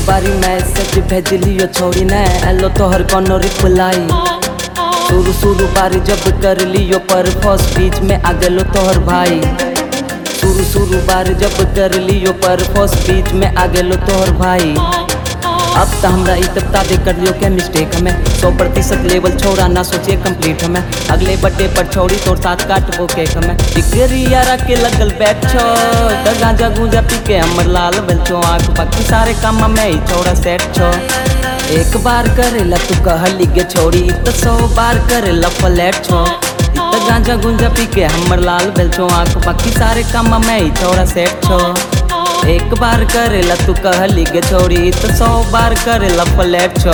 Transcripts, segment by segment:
बारी मैसेज भेज लियो छोड़ी ने एलो तोहर कोनो रिप्लाई। शुरू बारी जब कर लियो पर फर्स्ट बीच में आ गेलो तोहर भाई। शुरू बारी जब कर लियो पर फर्स्ट बीच में आ गेलो तोहर भाई। अब तो हमरा इतना दे कर लियो के मिस्टेक हमें 100% लेवल छोड़ा ना सोचिए कंप्लीट हमें। अगले बर्थडे पर छोड़ी तोर साथ काटबो केक हमें। डिग्री यारा के लगल बैठ छो त गांजा गुंजा पी के हमर लाल बेलचो आँख बाकी सारे काम में ही छोड़ा सेट छो। एक बार करेला तू कहली गे छोड़ी त 100 बार करेला फ्लैट छो। त गांजा गुंजा पी के हमर लाल बेलचो आँख बाकी सारे काम में ही छोड़ा सेट छो। एक बार करेला तू कहली गे छोड़ी तो 100 बार करेला फ्लैट छो।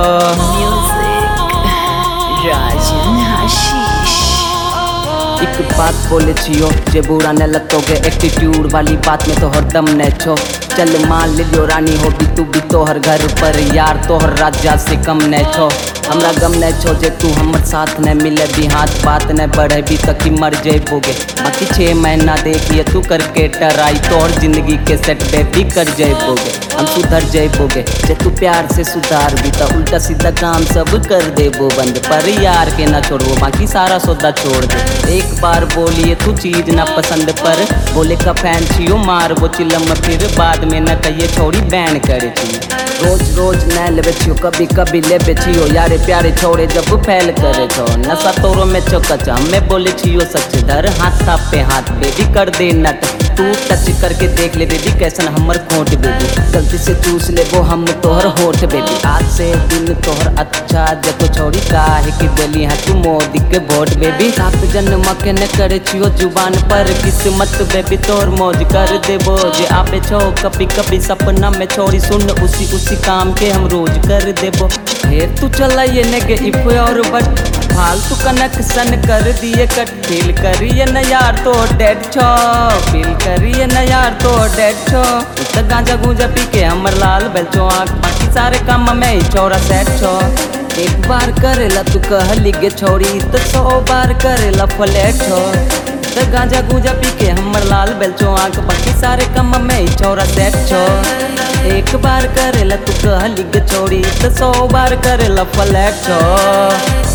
एक बात बोले छियो जे बुरा न लगतोगे एटीट्यूड वाली बात में तो हरदम न छो। चल मान लियो रानी होगी तू भी तोहर घर पर यार तोहर राजा से कम न छो। हमरा गम न छो जे तू हमर साथ न मिले भी हाथ बात न बढ़े भी तक मर जेबोगे। बाकी 6 महीना देखिए तू करके टराई तोहर जिंदगी के सेट बेबी कर जेबोगे। हम सुधर जेबोगे जे तू प्यार से सुधार भी तो उल्टा सीधा काम सब कर देबो बंद। पर यार के ना छोड़ो बाकी सारा सौदा छोड़ दे। एक बार बोलिए तू चीज ना पसंद पर बोले का फैन छियो मार वो चिलम फिर बाद में न कहिए छोड़ी बैन करे छियो। रोज न लेबे छियो कभी कभी लेबे छियो यारे प्यारे छोड़े जब फैल करे छो। नशा तोरो में छो कचा मैं बोले छियो सच धर हाथ थाप पे हाथ बेबी कर दे नट। तू टच करके देख ले बेबी कैसन हमर खोट बेबी गलती से चूस ले वो हम तोहर होठ बेबी। आज से दिन तोहर अच्छा जब छोड़ी काहे की देली है तू मोदी के वोट बेबी। 7 जन्म के न करे छियो जुबान पर किस्मत बेबी तोहर मौज कर देबो जे आबे छो कभी कभी सपना में छोड़ी सुन उसी काम के हम रोज कर देबो। फिर तू चला ये नेगे इफ और बट फालतू कनेक्शन कर दिए कट फील करिए न यार तो डेड छो। फील करिए न यार तो डेड छो। त गांजा गुंजा पी के हमर लाल बेलचो आँख बाकी सारे काम में ही छोरा सेट छो। एक बार करेला तू कहली गे छोड़ी तो 100 बार करेला फ्लैट छो। त गांजा गुंजा पी के हमर लाल बेलचो आँख बाकी सारे काम में ही छोरा सेट छो। एक बार करेला तू कहली गे छोड़ी तो 100 बार करेला फ्लैट छो।